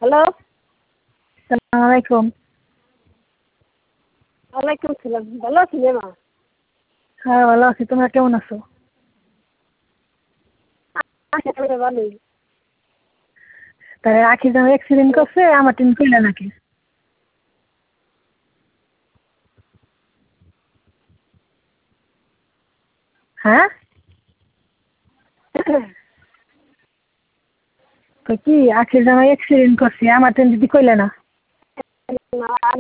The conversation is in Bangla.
হ্যালো। সালাম আলাইকুম। ওয়ালাইকুম সালাম। ভালো আছি মা? হ্যাঁ ভালো আছি, তোমরা কেমন আছো? আচ্ছা ভালোই। তাই আখি যেন অ্যাক্সিডেন্ট করছে, আমার টিম কইলে নাকি? হ্যাঁ তো কি আখি যেন অ্যাক্সিডেন্ট করছে, আমার টিম দিদি কইলে না?